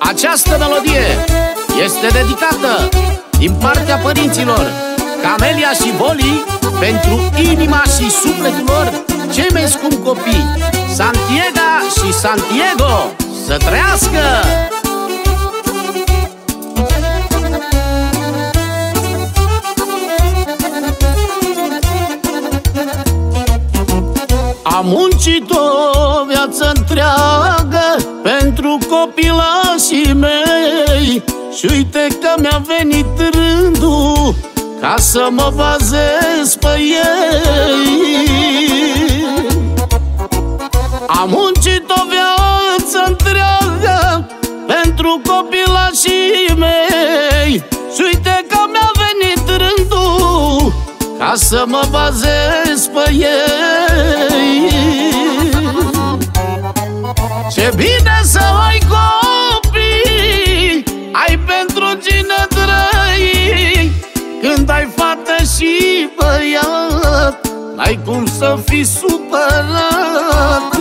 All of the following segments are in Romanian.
Această melodie este dedicată din partea părinților Camelia și Voli pentru inima și sufletul lor cei mai scumpi copii, Santiago și Santiago. Să trăiască! Am muncit o viață întreagă pentru copilașii mei și uite că mi-a venit rândul ca să mă bazez pe ei. Am muncit o viață întreagă pentru copilașii mei și uite că mi-a venit rândul ca să mă bazez pe ei. Ce bine să ai copii, ai pentru cine trăi. Când ai fată și băiat, n-ai cum să fii supărat.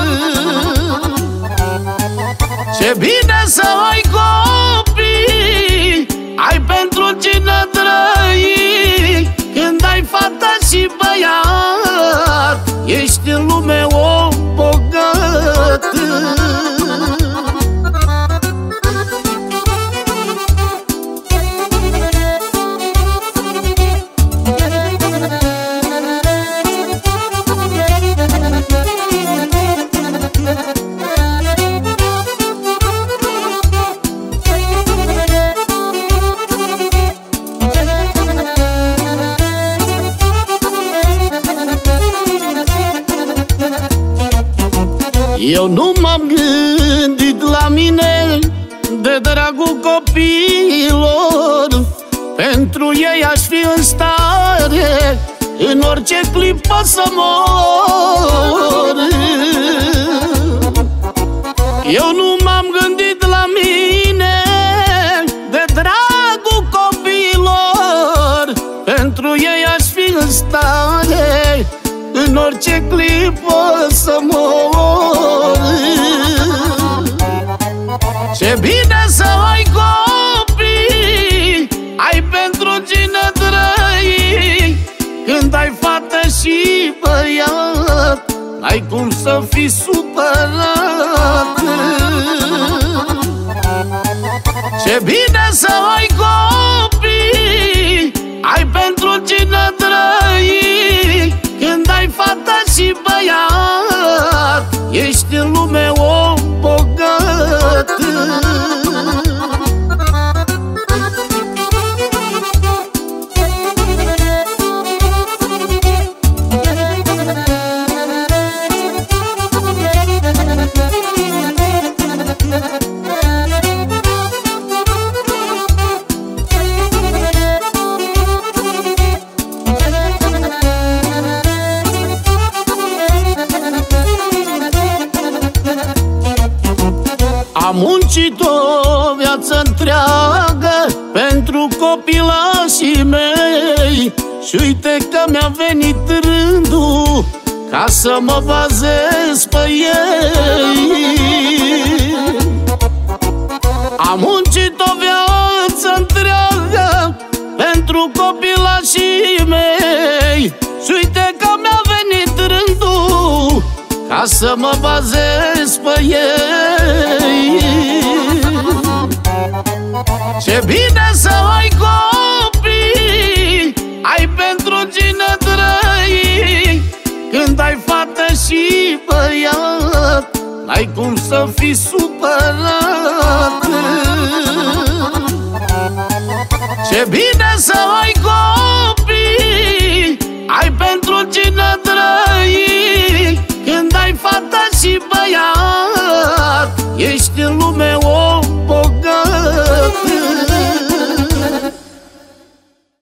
Ce bine să ai copii, ai pentru cine trăi. Când ai fată și băiat, ești în lume om bogat. Eu nu m-am gândit la mine de dragul copiilor. Pentru ei aș fi în stare în orice clipă să mor. Eu nu m-am gândit la mine de dragul copiilor. Pentru ei aș fi în stare în orice clipă să mor. Ce bine să ai copii, ai pentru cine trăi. Când ai fată și băiat, n-ai cum să fii supărat. Ce bine să ai copii, ai pentru cine trăi. Când ai fată și băiat, ești în lume om bogat. Am muncit o viață întreagă pentru copilașii mei și uite că mi-a venit rândul ca să mă bazez pe ei. Am muncit o viață întreagă pentru copilașii mei și uite că mi-a venit rândul ca să mă bazez pe ei. Ce bine să ai copii, ai pentru cine trăi. Când ai fată și băiat, n-ai cum să fii supărat. Ce bine să